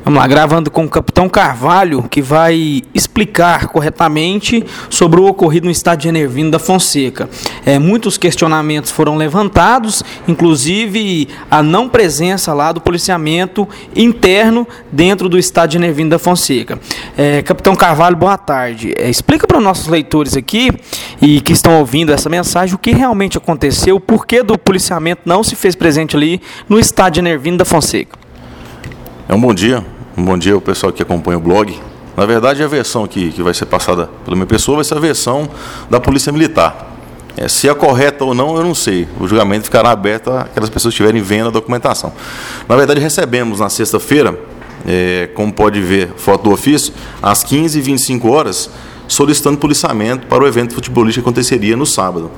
Vamos lá, gravando com o capitão Carvalho, que vai explicar corretamente sobre o ocorrido no estádio Enervino da Fonseca. Muitos questionamentos foram levantados, inclusive a não presença lá do policiamento interno dentro do estádio Enervino da Fonseca. Capitão Carvalho, boa tarde. Explica para os nossos leitores aqui e que estão ouvindo essa mensagem o que realmente aconteceu, o porquê do policiamento não se fez presente ali no estádio Enervino da Fonseca. Um bom dia ao pessoal que acompanha o blog. Na verdade, a versão que vai ser passada pela minha pessoa vai ser a versão da Polícia Militar. Se é correta ou não, eu não sei. O julgamento ficará aberto àquelas pessoas que estiverem vendo a documentação. Na verdade, recebemos na sexta-feira, como pode ver, foto do ofício, às 15h25, solicitando policiamento para o evento futebolístico que aconteceria no sábado.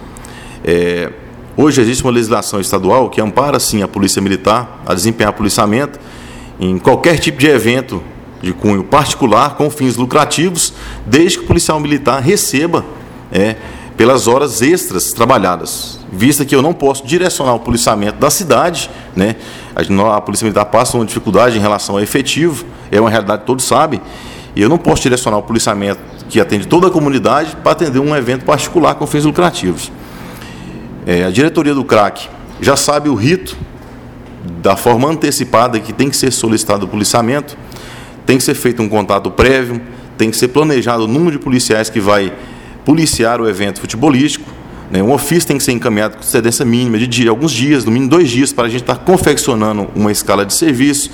Hoje existe uma legislação estadual que ampara, sim, a Polícia Militar a desempenhar policiamento em qualquer tipo de evento de cunho particular com fins lucrativos, desde que o policial militar receba pelas horas extras trabalhadas. Vista que eu não posso direcionar o policiamento da cidade, a Polícia Militar passa uma dificuldade em relação ao efetivo, é uma realidade que todos sabem, e eu não posso direcionar o policiamento que atende toda a comunidade para atender um evento particular com fins lucrativos. A diretoria do CRAC já sabe o rito da forma antecipada que tem que ser solicitado o policiamento, tem que ser feito um contato prévio, tem que ser planejado o número de policiais que vai policiar o evento futebolístico, um ofício tem que ser encaminhado com antecedência mínima de alguns dias, no mínimo 2 dias, para a gente estar confeccionando uma escala de serviço.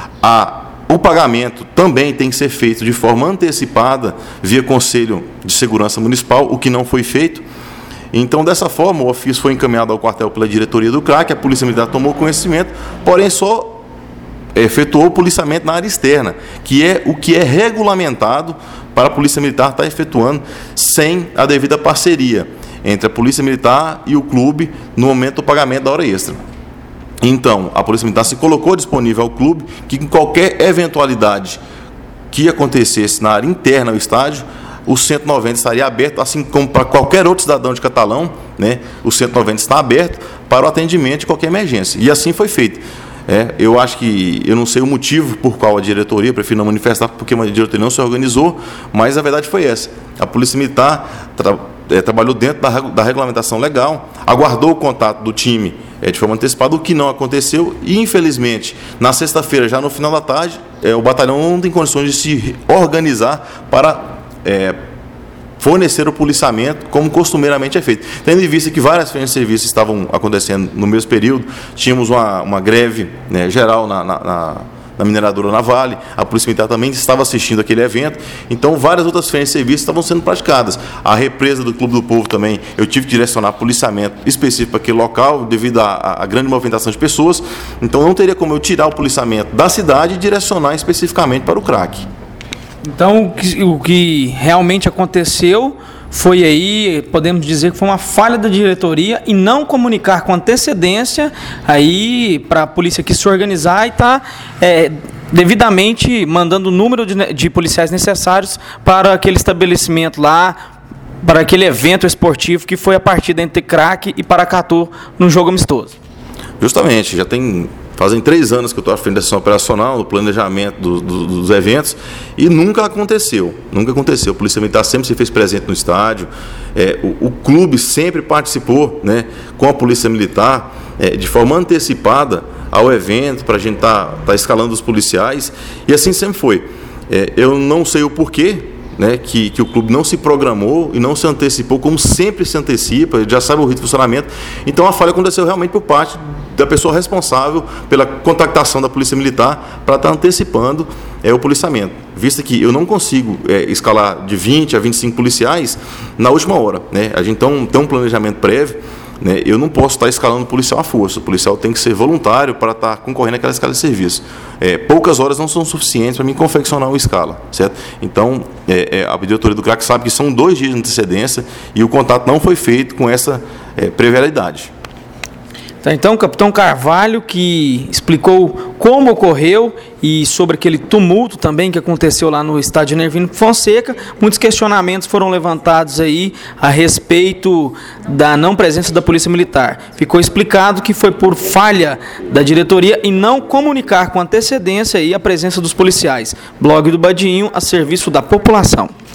O pagamento também tem que ser feito de forma antecipada via Conselho de Segurança Municipal, o que não foi feito. Então, dessa forma, o ofício foi encaminhado ao quartel pela diretoria do CRAC, a Polícia Militar tomou conhecimento, porém só efetuou o policiamento na área externa, que é o que é regulamentado para a Polícia Militar estar efetuando sem a devida parceria entre a Polícia Militar e o clube no momento do pagamento da hora extra. Então, a Polícia Militar se colocou disponível ao clube que, em qualquer eventualidade que acontecesse na área interna ao estádio, o 190 estaria aberto, assim como para qualquer outro cidadão de Catalão, o 190 está aberto para o atendimento de qualquer emergência. E assim foi feito. Eu acho que, eu não sei o motivo por qual a diretoria, prefiro não manifestar, porque a diretoria não se organizou, mas a verdade foi essa. A Polícia Militar trabalhou dentro da regulamentação legal, aguardou o contato do time de forma antecipada, o que não aconteceu, e infelizmente, na sexta-feira, já no final da tarde, o batalhão não tem condições de se organizar para fornecer o policiamento como costumeiramente é feito. Tendo em vista que várias frentes de serviço estavam acontecendo no mesmo período, tínhamos uma greve geral na mineradora na Vale, a Polícia Militar também estava assistindo aquele evento, então várias outras frentes de serviço estavam sendo praticadas. A represa do Clube do Povo também, eu tive que direcionar policiamento específico para aquele local, devido à grande movimentação de pessoas, então não teria como eu tirar o policiamento da cidade e direcionar especificamente para o CRAC. Então, o que realmente aconteceu foi aí, podemos dizer que foi uma falha da diretoria em não comunicar com antecedência aí para a polícia aqui se organizar e estar devidamente mandando o número de policiais necessários para aquele estabelecimento lá, para aquele evento esportivo que foi a partida entre CRAC e Paracatu no jogo amistoso. Justamente, fazem 3 anos que eu estou à frente da sessão operacional, do planejamento dos eventos, e nunca aconteceu. A Polícia Militar sempre se fez presente no estádio, o clube sempre participou com a Polícia Militar de forma antecipada ao evento, para a gente estar escalando os policiais, e assim sempre foi. Eu não sei o porquê, que o clube não se programou e não se antecipou, como sempre se antecipa, já sabe o ritmo de funcionamento. Então a falha aconteceu realmente por parte da pessoa responsável pela contactação da Polícia Militar para estar antecipando o policiamento, visto que eu não consigo escalar de 20 a 25 policiais na última hora. A gente tem um planejamento prévio, eu não posso estar escalando o policial à força. O policial tem que ser voluntário para estar concorrendo àquela escala de serviço. Poucas horas não são suficientes para mim confeccionar uma escala, certo? Então, a diretoria do CRAC sabe que são 2 dias de antecedência e o contato não foi feito com essa prevaleidade. Então, o capitão Carvalho, que explicou como ocorreu e sobre aquele tumulto também que aconteceu lá no estádio Nervino Fonseca. Muitos questionamentos foram levantados aí a respeito da não presença da Polícia Militar. Ficou explicado que foi por falha da diretoria em não comunicar com antecedência aí a presença dos policiais. Blog do Badinho, a serviço da população.